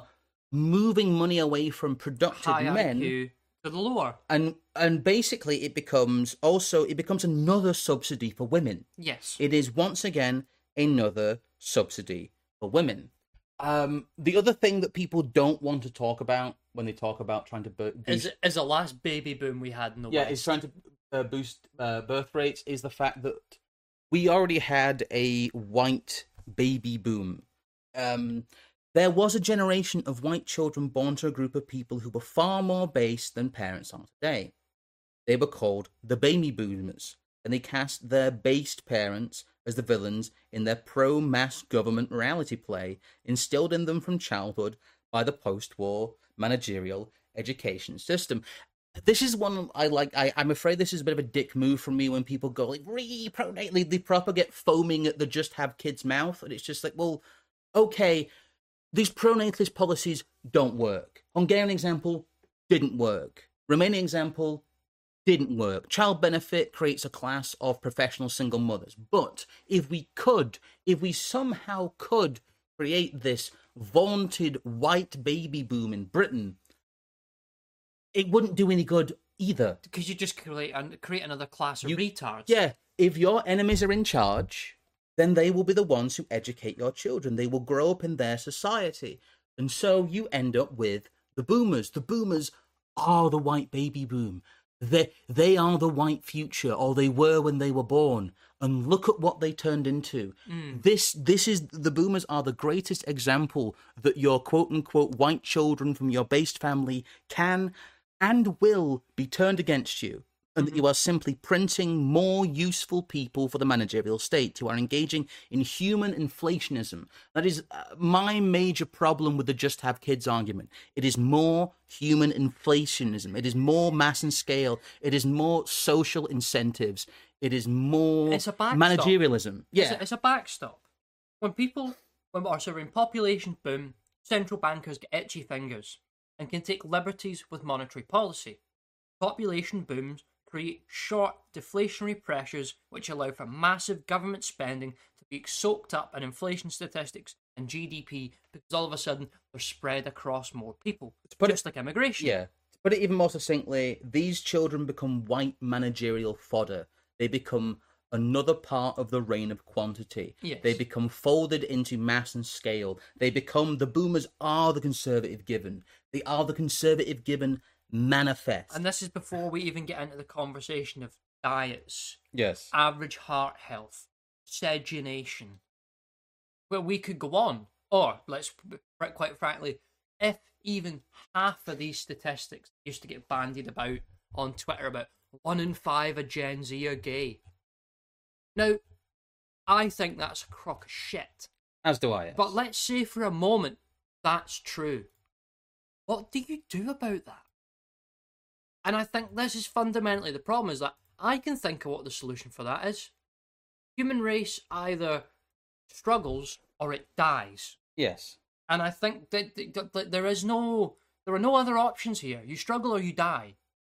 moving money away from productive High men. I Q to the lower. And and basically it becomes also it becomes another subsidy for women. Yes. It is once again another subsidy for women. Um, the other thing that people don't want to talk about when they talk about trying to boost is is the last baby boom we had in the yeah, West. it's trying to uh, boost uh, birth rates is the fact that we already had a white baby boom. Um, there was a generation of white children born to a group of people who were far more based than parents are today. They were called the baby boomers, and they cast their based parents as the villains in their pro-mass government reality play, instilled in them from childhood by the post-war managerial education system. This is one I like. I, I'm afraid this is a bit of a dick move from me when people go like, re pronatally, they proper get foaming at the just have kids mouth, and it's just like, well, okay, these pronatalist policies don't work. Hungarian example didn't work. Romanian example didn't work. Child benefit creates a class of professional single mothers. But if we could, if we somehow could create this vaunted white baby boom in Britain, it wouldn't do any good either. Because you just create and create another class of You- retards. Yeah, if your enemies are in charge, then they will be the ones who educate your children. They will grow up in their society. And so you end up with the boomers. The boomers are the white baby boom. They, they are the white future, or they were when they were born. And look at what they turned into. Mm. This, this is, the boomers are the greatest example that your quote-unquote white children from your based family can and will be turned against you. And that you are simply printing more useful people for the managerial state who are engaging in human inflationism. That is uh, my major problem with the just have kids argument. It is more human inflationism. It is more mass and scale. It is more social incentives. It is more It's a backstop. managerialism. Yeah. It's a, it's a backstop. When people, when or sorry, when population boom, central bankers get itchy fingers and can take liberties with monetary policy. Population booms create short deflationary pressures which allow for massive government spending to be soaked up in inflation statistics and G D P because all of a sudden they're spread across more people. put it- Just like immigration. Yeah. To put it even more succinctly, these children become white managerial fodder. They become another part of the reign of quantity. Yes. They become folded into mass and scale. They become, the boomers are the conservative given. They are the conservative given manifest. And this is before we even get into the conversation of diets, yes. average heart health, sedunation. Well, we could go on. Or, let's put quite frankly, if even half of these statistics used to get bandied about on Twitter about one in five of Gen Z are gay. Now, I think that's a crock of shit. As do I. Yes. But let's say for a moment that's true. What do you do about that? And I think this is fundamentally the problem, is that I can think of what the solution for that is. Human race either struggles or it dies. Yes. And I think that, that, that there is no, there are no other options here. You struggle or you die.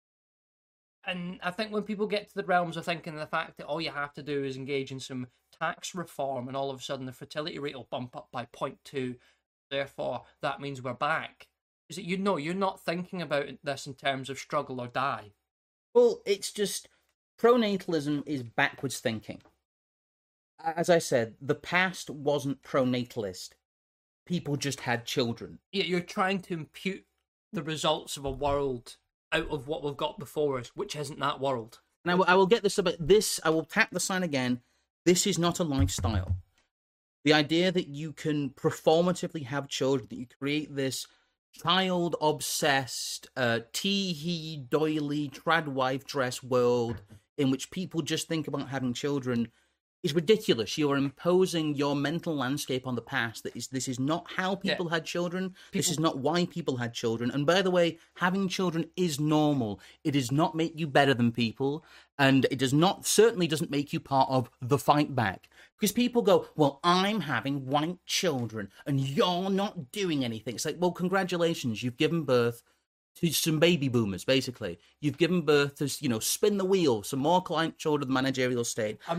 And I think when people get to the realms of thinking the fact that all you have to do is engage in some tax reform and all of a sudden the fertility rate will bump up by zero point two, therefore that means we're back. Is that you know you're not thinking about this in terms of struggle or die. Well, it's just, pronatalism is backwards thinking. As I said, the past wasn't pronatalist. People just had children. Yeah, you're trying to impute the results of a world out of what we've got before us, which isn't that world. And I will, I will get this about this, I will tap the sign again. This is not a lifestyle. The idea that you can performatively have children, that you create this child-obsessed, uh, tee-hee, doily, trad-wife dress world in which people just think about having children is ridiculous. You are imposing your mental landscape on the past. That is, this is not how people Yeah. had children. This People- is not why people had children. And by the way, having children is normal. It does not make you better than people, and it does not certainly doesn't make you part of the fight back. Because people go, well, I'm having white children, and you're not doing anything. It's like, well, congratulations, you've given birth to some baby boomers, basically. You've given birth to, you know, spin the wheel, some more client children of the managerial state. I mean,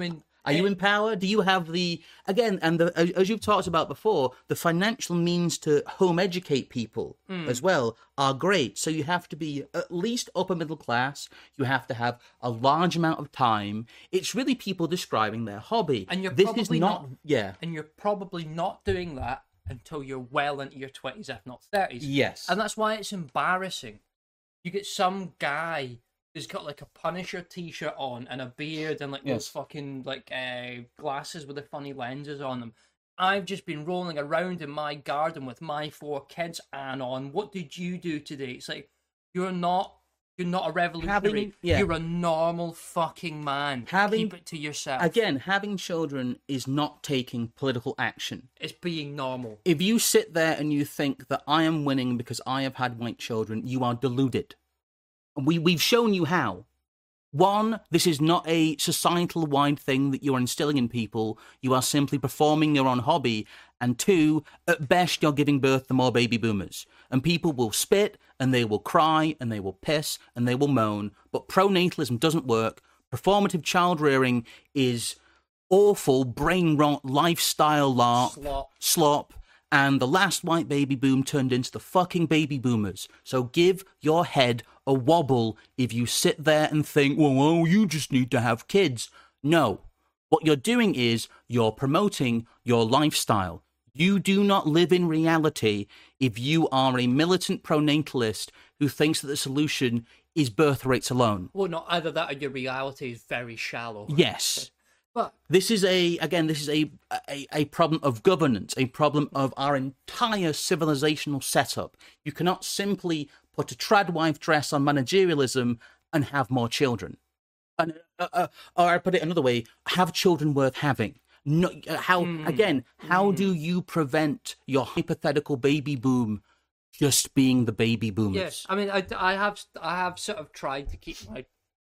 Are you in power? Do you have the, again, and the, as you've talked about before, the financial means to home educate people mm. as well are great. So you have to be at least upper middle class. You have to have a large amount of time. It's really people describing their hobby. And you're this probably is not, not, yeah. And you're probably not doing that until you're well into your twenties, if not thirties. Yes. And that's why it's embarrassing. You get some guy who's got like a Punisher t-shirt on and a beard and like yes. those fucking like uh, glasses with the funny lenses on them. I've just been rolling around in my garden with my four kids, Anon. What did you do today? It's like, you're not you're not a revolutionary. Having, yeah. You're a normal fucking man. Having, Keep it to yourself. Again, having children is not taking political action. It's being normal. If you sit there and you think that I am winning because I have had white children, you are deluded. We, we've shown you how. One, this is not a societal-wide thing that you're instilling in people. You are simply performing your own hobby. And two, at best, you're giving birth to more baby boomers. And people will spit, and they will cry, and they will piss, and they will moan. But pronatalism doesn't work. Performative child-rearing is awful, brain-rot, lifestyle larp, slop. slop. And the last white baby boom turned into the fucking baby boomers. So give your head a wobble if you sit there and think, well, well, you just need to have kids. No. What you're doing is you're promoting your lifestyle. You do not live in reality if you are a militant pronatalist who thinks that the solution is birth rates alone. Well, no, either that or your reality is very shallow. Yes. But this is a, again, this is a, a a problem of governance, a problem of our entire civilizational setup. You cannot simply put a tradwife dress on managerialism and have more children. And, uh, uh, or I put it another way, have children worth having. No, uh, how mm. Again, how mm. do you prevent your hypothetical baby boom just being the baby boomers? Yes, I mean, I, I have I have sort of tried to keep my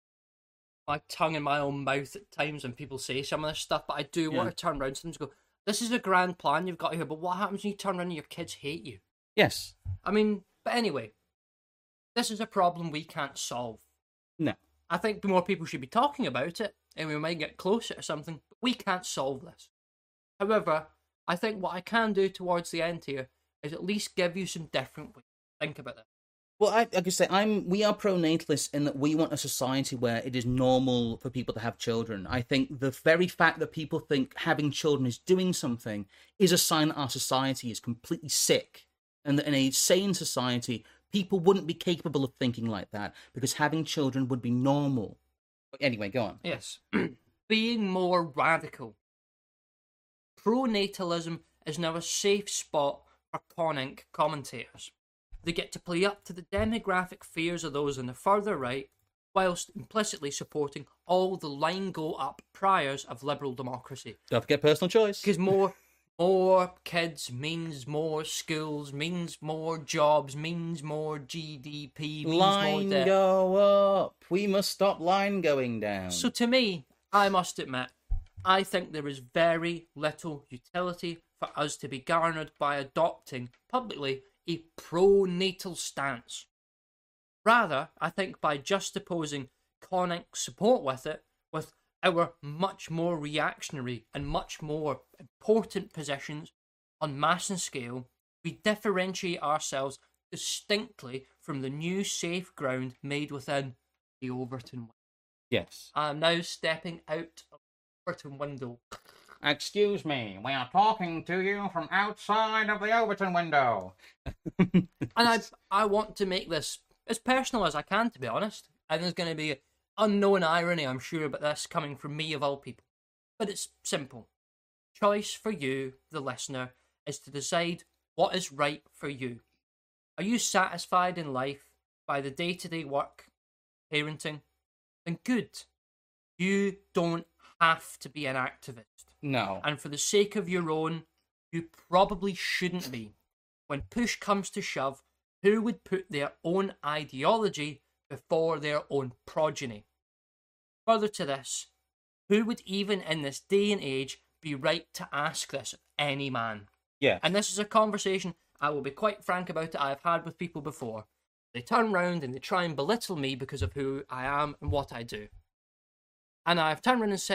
my tongue in my own mouth at times when people say some of this stuff, but I do yeah. want to turn around to them and go, this is a grand plan you've got here, but what happens when you turn around and your kids hate you? Yes. I mean, but anyway, this is a problem we can't solve. No. I think more people should be talking about it, and we might get closer to something, but we can't solve this. However, I think what I can do towards the end here is at least give you some different ways to think about it. Well, I, like I say, I'm. We are pronatalists in that we want a society where it is normal for people to have children. I think the very fact that people think having children is doing something is a sign that our society is completely sick, and that in a sane society, people wouldn't be capable of thinking like that because having children would be normal. But anyway, go on. Yes, being more radical. Pronatalism is now a safe spot for Con-Inc commentators. They get to play up to the demographic fears of those on the further right, whilst implicitly supporting all the line go up priors of liberal democracy. Don't forget personal choice. Because more, more kids means more schools, means more jobs, means more G D P, means line more debt. Go up. We must stop line going down. So to me, I must admit, I think there is very little utility for us to be garnered by adopting publicly a pro-natal stance. Rather, I think by juxtaposing Con-Inc's support with it, with our much more reactionary and much more important positions on mass and scale, we differentiate ourselves distinctly from the new safe ground made within the Overton window. Yes. I am now stepping out of the Overton window. Excuse me, we are talking to you from outside of the Overton window. And I I want to make this as personal as I can, to be honest. And there's going to be unknown irony, I'm sure, about this coming from me of all people. But it's simple. Choice for you, the listener, is to decide what is right for you. Are you satisfied in life by the day-to-day work, parenting? Then good. You don't have to be an activist. No. And for the sake of your own, you probably shouldn't be. When push comes to shove, who would put their own ideology before their own progeny? Further to this, who would even in this day and age be right to ask this of any man? Yeah. And this is a conversation, I will be quite frank about it, I've had with people before. They turn round and they try and belittle me because of who I am and what I do. And I've turned around and said, well,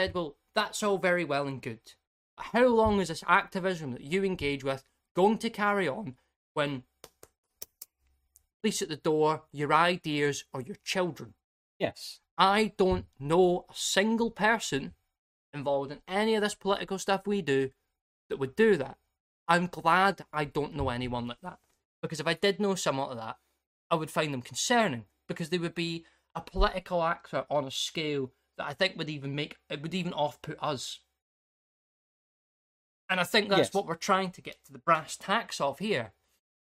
that's all very well and good. How long is this activism that you engage with going to carry on when police at the door, your ideas, or your children? Yes. I don't know a single person involved in any of this political stuff we do that would do that. I'm glad I don't know anyone like that. Because if I did know someone like that, I would find them concerning. Because they would be a political actor on a scale that I think would even make, it would even off-put us. And I think that's Yes. what we're trying to get to the brass tacks of here.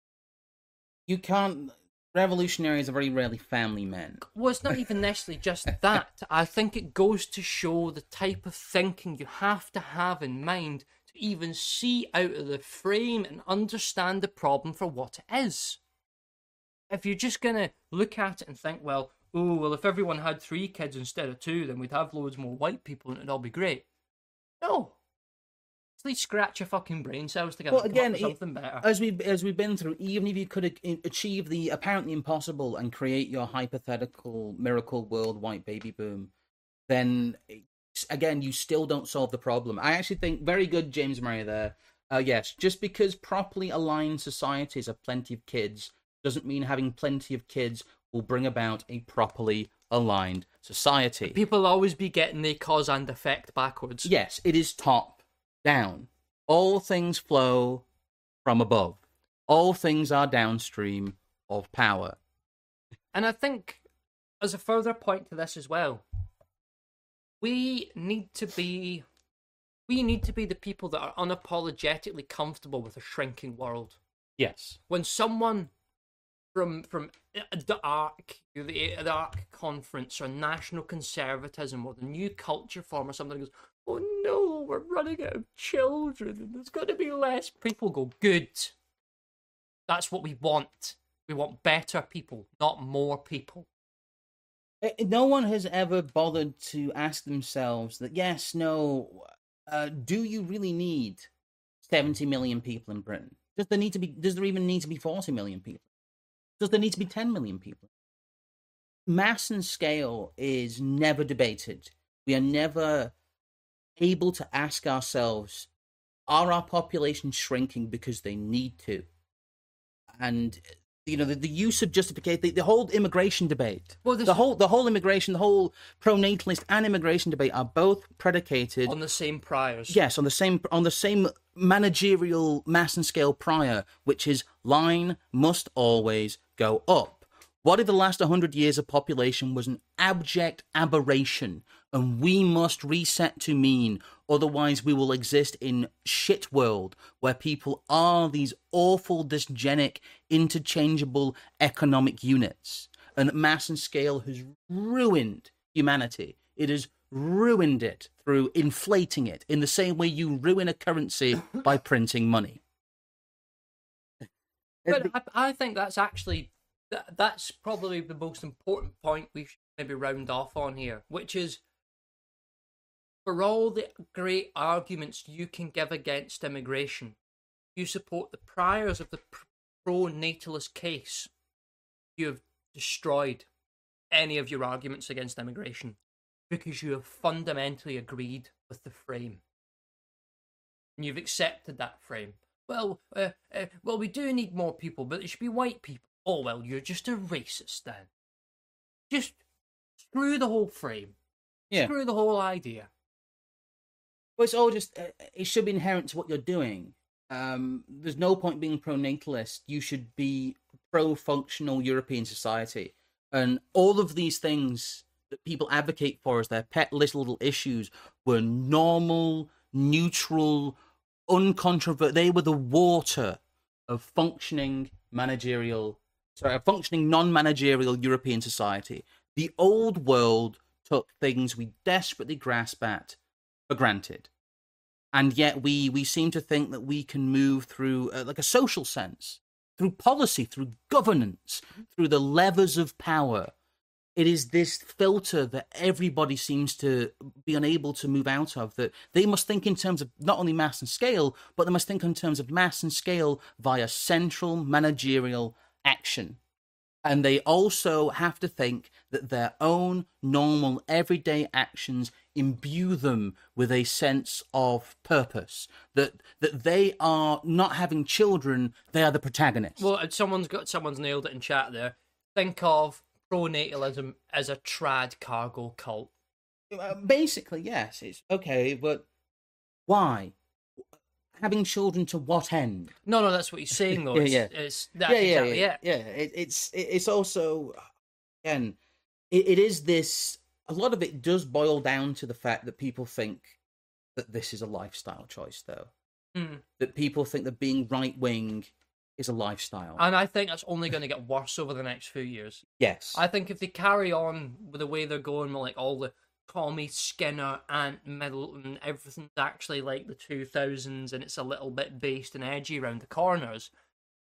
You can't... Revolutionaries are very rarely family men. Well, it's not even necessarily just that. I think it goes to show the type of thinking you have to have in mind to even see out of the frame and understand the problem for what it is. If you're just going to look at it and think, well, oh, well, if everyone had three kids instead of two, then we'd have loads more white people and it'd all be great. No. At least scratch your fucking brain cells together. Well, and come up again, with it- something better. As we as we've been through, even if you could a- achieve the apparently impossible and create your hypothetical miracle world white baby boom, then it's- again you still don't solve the problem. I actually think very good, James Murray. There, uh, yes, just because properly aligned societies have plenty of kids doesn't mean having plenty of kids will bring about a properly aligned society. People always be getting the cause and effect backwards. Yes, it is top down. All things flow from above. All things are downstream of power. And I think, as a further point to this as well, we need to be, we need to be the people that are unapologetically comfortable with a shrinking world. Yes. When someone from from the ARC, the, the ARC conference or National Conservatism or the New Culture Forum or something goes, oh no, we're running out of children and there's going to be less people, go, good. That's what we want. We want better people, not more people. Eh, No one has ever bothered to ask themselves that, yes, no, uh, do you really need seventy million people in Britain? Does there need to be, does there even need to be forty million people? Does there need to be ten million people? Mass and scale is never debated. We are never able to ask ourselves, are our populations shrinking because they need to? And you know, the, the use of justification, the, the whole immigration debate, Well, this- the whole the whole immigration, the whole pro-natalist and immigration debate are both predicated On the same priors. yes on the same on the same managerial mass and scale prior, which is line must always go up. What if the last one hundred years of population was an abject aberration and we must reset to mean, otherwise we will exist in shit world where people are these awful dysgenic interchangeable economic units, and mass and scale has ruined humanity. It has ruined it through inflating it in the same way you ruin a currency by printing money. But I, I think that's actually, that, that's probably the most important point we should maybe round off on here, which is, for all the great arguments you can give against immigration, you support the priors of the pro-natalist case, you have destroyed any of your arguments against immigration because you have fundamentally agreed with the frame. And you've accepted that frame. Well, uh, uh, well, we do need more people, but it should be white people. Oh, well, you're just a racist then. Just screw the whole frame. Yeah. Screw the whole idea. Well, it's all just, uh, it should be inherent to what you're doing. Um, there's no point being pro-natalist. You should be pro-functional European society. And all of these things that people advocate for as their pet little, little issues were normal, neutral, uncontroversial. They were the water of functioning managerial, sorry, a functioning non-managerial European society. The old world took things we desperately grasp at for granted. And yet we, we seem to think that we can move through uh, like a social sense, through policy, through governance, through the levers of power. It is this filter that everybody seems to be unable to move out of, that they must think in terms of not only mass and scale, but they must think in terms of mass and scale via central managerial action. And they also have to think that their own normal, everyday actions imbue them with a sense of purpose. That that they are not having children; they are the protagonists. Well, someone's got someone's nailed it in chat there. Think of pronatalism as a trad cargo cult. Basically, yes. It's okay, but why? Having children to what end? No, no, that's what he's saying though. yeah, It's, yeah, it's that's yeah, yeah, exactly yeah, it. yeah. It, it's it, it's also again, it, it is this. A lot of it does boil down to the fact that people think that this is a lifestyle choice, though. Mm. That people think that being right wing is a lifestyle, And I think that's only going to get worse over the next few years. yes, I think if they carry on with the way they're going, with like all the Tommy Skinner, Ant Middleton, everything's actually like the two thousands and it's a little bit based and edgy around the corners,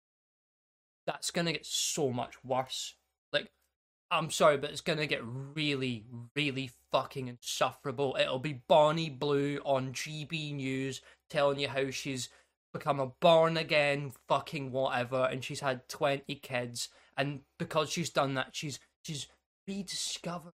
that's going to get so much worse. Like, I'm sorry, but it's going to get really, really fucking insufferable. It'll be Bonnie Blue on G B News telling you how she's become a born-again fucking whatever and she's had twenty kids, and because she's done that, she's she's rediscovered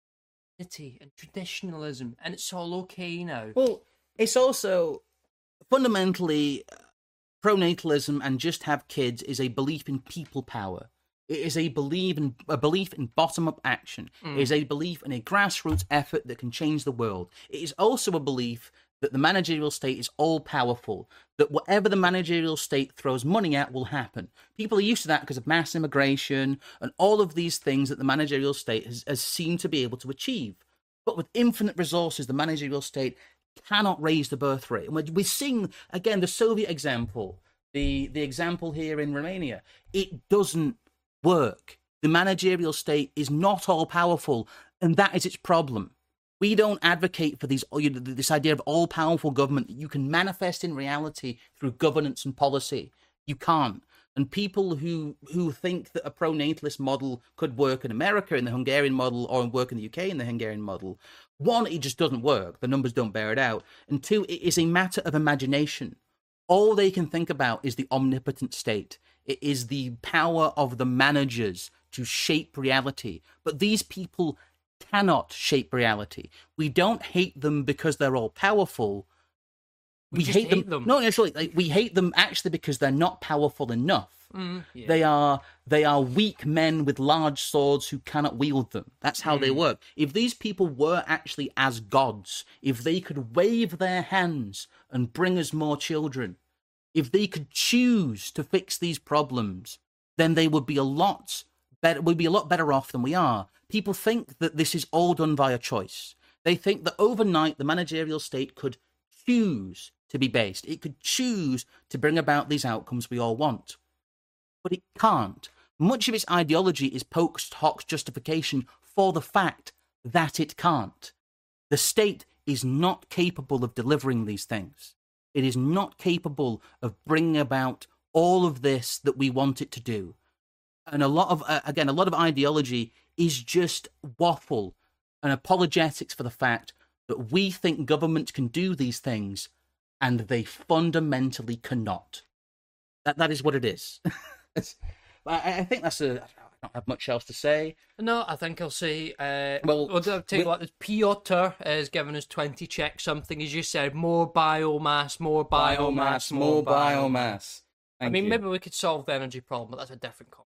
and traditionalism, and it's all okay now. Well, it's also fundamentally uh, pronatalism and just have kids is a belief in people power. It is a belief in a belief in bottom-up action. Mm. It is a belief in a grassroots effort that can change the world. It is also a belief that the managerial state is all-powerful, that whatever the managerial state throws money at will happen. People are used to that because of mass immigration and all of these things that the managerial state has, has seemed to be able to achieve. But with infinite resources, the managerial state cannot raise the birth rate. And we're, we're seeing, again, the Soviet example, the, the example here in Romania. It doesn't work. The managerial state is not all-powerful, and that is its problem. We don't advocate for these, this idea of all-powerful government that you can manifest in reality through governance and policy. You can't. And people who, who think that a pro-natalist model could work in America in the Hungarian model or work in the U K in the Hungarian model, one, it just doesn't work. The numbers don't bear it out. And two, it is a matter of imagination. All they can think about is the omnipotent state. It is the power of the managers to shape reality. But these people cannot shape reality. We don't hate them because they're all powerful. We, we just hate, hate them. them. No, actually, like, we hate them actually because they're not powerful enough. Mm, yeah. They are they are weak men with large swords who cannot wield them. That's how mm. they work. If these people were actually as gods, if they could wave their hands and bring us more children, if they could choose to fix these problems, then they would be a lot better. We'd be a lot better off than we are. People think that this is all done via choice. They think that overnight the managerial state could choose to be based. It could choose to bring about these outcomes we all want. But it can't. Much of its ideology is post hoc justification for the fact that it can't. The state is not capable of delivering these things. It is not capable of bringing about all of this that we want it to do. And a lot of, uh, again, a lot of ideology is just waffle and apologetics for the fact that we think governments can do these things and they fundamentally cannot. That That is what it is. I, I think that's a... I don't have much else to say. No, I think I'll say. Uh, well, well, I'll tell you what. Piotr has given us twenty check something, as you said. More biomass, more biomass, biomass more, more biomass. biomass. I mean, you. maybe we could solve the energy problem, but that's a different call.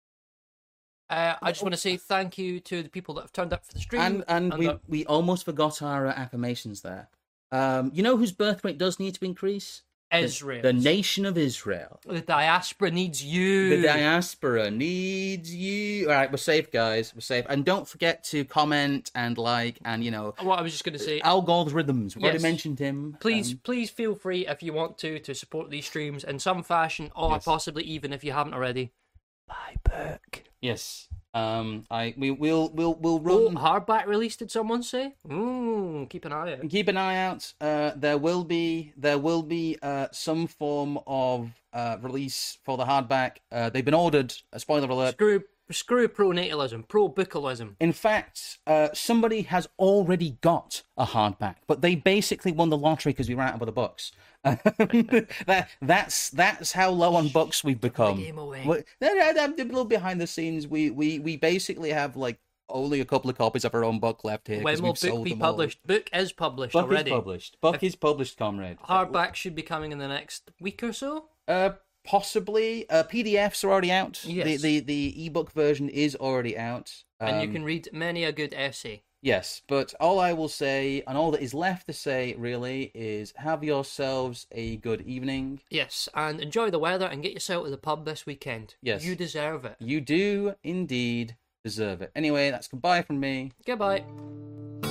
Uh, I just want to say thank you to the people that have turned up for the stream. And and, and we the... we almost forgot our uh, affirmations there. Um, you know whose birth rate does need to increase? Israel. The, the nation of Israel. The diaspora needs you. The diaspora needs you. All right, we're safe, guys. We're safe. And don't forget to comment and like and, you know... What I was just going to say... Al Gore's Rhythms. We've yes. already mentioned him. Please, um, please feel free, if you want to, to support these streams in some fashion, or yes. possibly even if you haven't already, buy book. Yes. Um, I we will we'll we'll Oh, run hardback release, did someone say? Ooh, keep an eye out. keep an eye out. Uh, there will be there will be uh some form of uh release for the hardback. Uh, they've been ordered. A spoiler alert. Screw Screw pro-natalism, pro-bookalism. In fact, uh, somebody has already got a hardback, but they basically won the lottery because we ran out of other books. that that's that's how low on books we've become. Game away. Well, a little behind the scenes. We we we basically have like only a couple of copies of our own book left here. When will we've book sold be them all. published? Book is published Book already. is published. Book is published, comrade. Hardback should be coming in the next week or so. Uh, possibly. Uh, P D Fs are already out. Yes. The the the ebook version is already out. Um, And you can read many a good essay. Yes, but all I will say, and all that is left to say, really, is have yourselves a good evening. Yes, and enjoy the weather and get yourself to the pub this weekend. Yes. You deserve it. You do indeed deserve it. Anyway, that's goodbye from me. Goodbye.